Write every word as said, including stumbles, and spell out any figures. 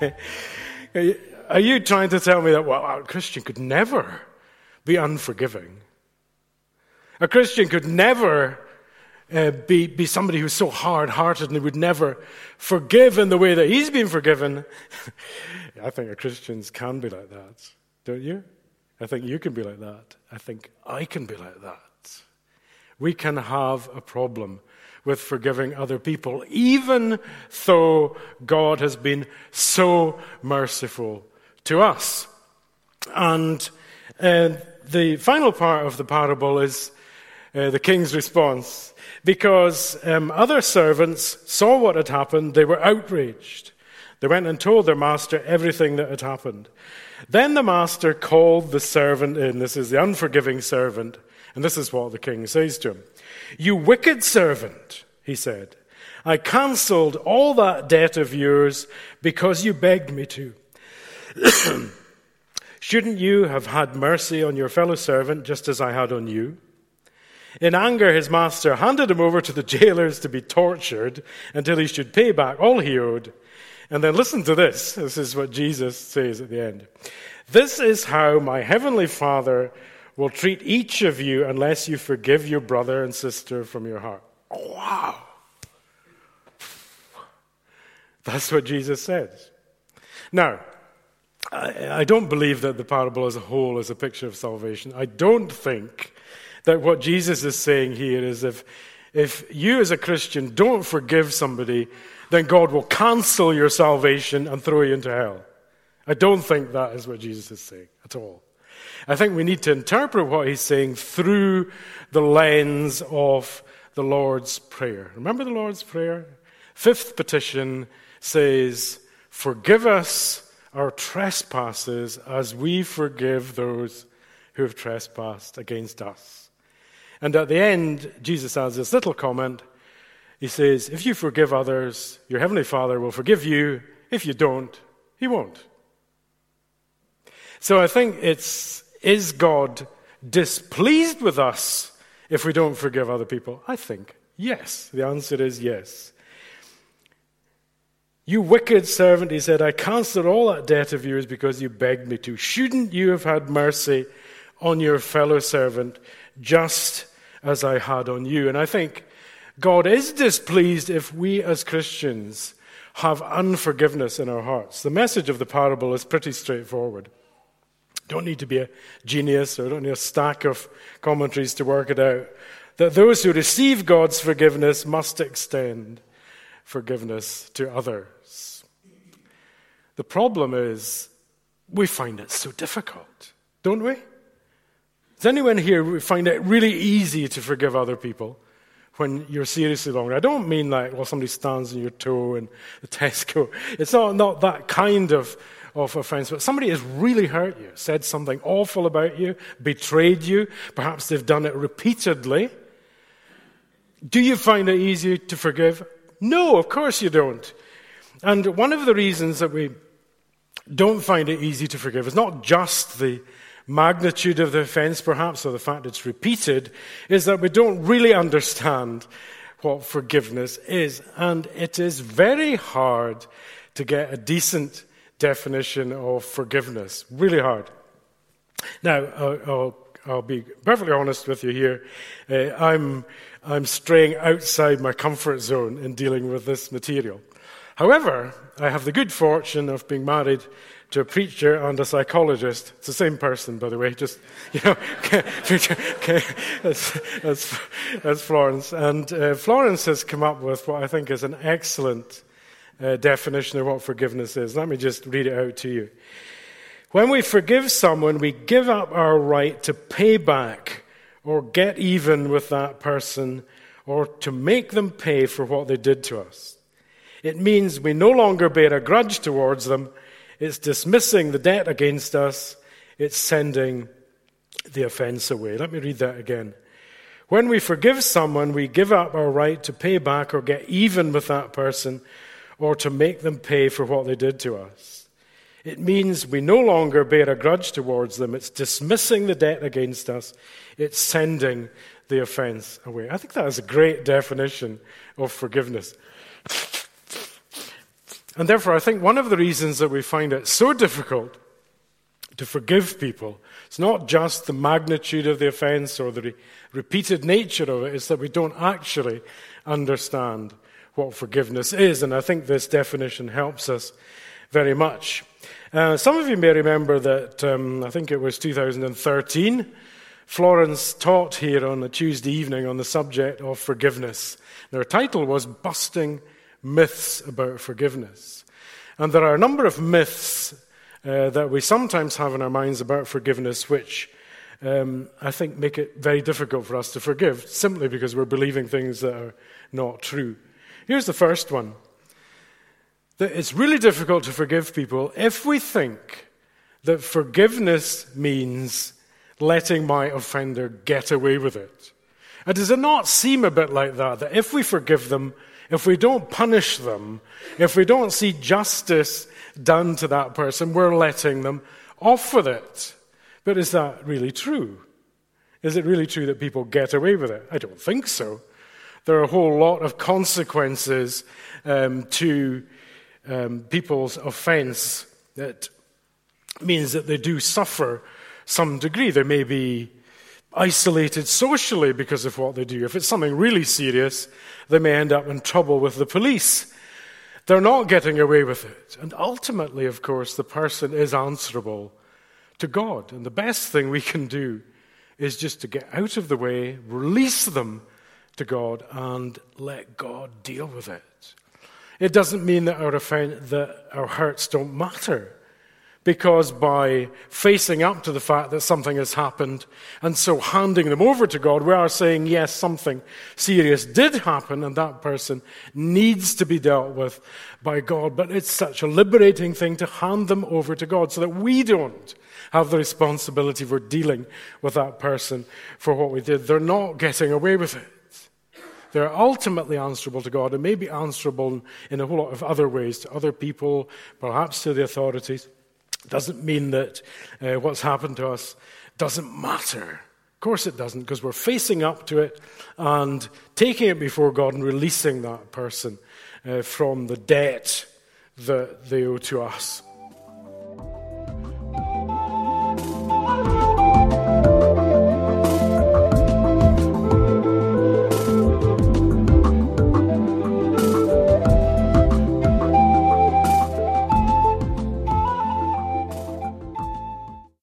Are you trying to tell me that, well, a Christian could never be unforgiving? A Christian could never uh, be, be somebody who's so hard-hearted and he would never forgive in the way that he's been forgiven. I think Christians can be like that, don't you? I think you can be like that. I think I can be like that. We can have a problem with forgiving other people, even though God has been so merciful to us. And uh, the final part of the parable is uh, the king's response, because um, other servants saw what had happened. They were outraged. They went and told their master everything that had happened. Then the master called the servant in. This is the unforgiving servant. And this is what the king says to him. "You wicked servant," he said, "I cancelled all that debt of yours because you begged me to. Shouldn't you have had mercy on your fellow servant just as I had on you?" In anger, his master handed him over to the jailers to be tortured until he should pay back all he owed. And then listen to this. This is what Jesus says at the end. "This is how my heavenly Father will treat each of you unless you forgive your brother and sister from your heart." Oh, wow. That's what Jesus says. Now, I, I don't believe that the parable as a whole is a picture of salvation. I don't think that what Jesus is saying here is if, if you as a Christian don't forgive somebody, then God will cancel your salvation and throw you into hell. I don't think that is what Jesus is saying at all. I think we need to interpret what he's saying through the lens of the Lord's Prayer. Remember the Lord's Prayer? Fifth petition says, "Forgive us our trespasses as we forgive those who have trespassed against us." And at the end, Jesus adds this little comment. He says, if you forgive others, your heavenly Father will forgive you. If you don't, he won't. So I think it's, is God displeased with us if we don't forgive other people? I think yes. The answer is yes. "You wicked servant," he said, "I cancelled all that debt of yours because you begged me to. Shouldn't you have had mercy on your fellow servant just as I had on you?" And I think God is displeased if we as Christians have unforgiveness in our hearts. The message of the parable is pretty straightforward. Don't need to be a genius or don't need a stack of commentaries to work it out. That those who receive God's forgiveness must extend forgiveness to others. The problem is we find it so difficult, don't we? Does anyone here find it really easy to forgive other people when you're seriously wrong? I don't mean like, well, somebody stands on your toe in the Tesco. It's not, not that kind of, of offense, but somebody has really hurt you, said something awful about you, betrayed you. Perhaps they've done it repeatedly. Do you find it easy to forgive? No, of course you don't. And one of the reasons that we don't find it easy to forgive is not just the magnitude of the offense, perhaps, or the fact it's repeated, is that we don't really understand what forgiveness is. And it is very hard to get a decent definition of forgiveness. Really hard. Now, I'll, I'll, I'll be perfectly honest with you here. Uh, I'm, I'm straying outside my comfort zone in dealing with this material. However, I have the good fortune of being married to a preacher and a psychologist. It's the same person, by the way, just, you know, that's, that's, that's Florence. And uh, Florence has come up with what I think is an excellent uh, definition of what forgiveness is. Let me just read it out to you. When we forgive someone, we give up our right to pay back or get even with that person or to make them pay for what they did to us. It means we no longer bear a grudge towards them. It's dismissing the debt against us. It's sending the offense away. Let me read that again. When we forgive someone, we give up our right to pay back or get even with that person or to make them pay for what they did to us. It means we no longer bear a grudge towards them. It's dismissing the debt against us. It's sending the offense away. I think that is a great definition of forgiveness. And therefore, I think one of the reasons that we find it so difficult to forgive people, it's not just the magnitude of the offense or the re- repeated nature of it, it's that we don't actually understand what forgiveness is. And I think this definition helps us very much. Uh, some of you may remember that, um, I think it was two thousand thirteen, Florence taught here on a Tuesday evening on the subject of forgiveness. Their title was Busting Myths About Forgiveness. And there are a number of myths uh, that we sometimes have in our minds about forgiveness, which um, I think make it very difficult for us to forgive, simply because we're believing things that are not true. Here's the first one. That it's really difficult to forgive people if we think that forgiveness means letting my offender get away with it. And does it not seem a bit like that, that if we forgive them, if we don't punish them, if we don't see justice done to that person, we're letting them off with it? But is that really true? Is it really true that people get away with it? I don't think so. There are a whole lot of consequences um, to um, people's offense that means that they do suffer some degree. They may be isolated socially because of what they do. If it's something really serious, they may end up in trouble with the police. They're not getting away with it. And ultimately, of course, the person is answerable to God. And the best thing we can do is just to get out of the way, release them to God, and let God deal with it. It doesn't mean that our offense, that our hurts don't matter. Because by facing up to the fact that something has happened and so handing them over to God, we are saying, yes, something serious did happen and that person needs to be dealt with by God. But it's such a liberating thing to hand them over to God so that we don't have the responsibility for dealing with that person for what we did. They're not getting away with it. They're ultimately answerable to God and may be answerable in a whole lot of other ways, to other people, perhaps to the authorities. Doesn't mean that uh, what's happened to us doesn't matter. Of course it doesn't, because we're facing up to it and taking it before God and releasing that person uh, from the debt that they owe to us.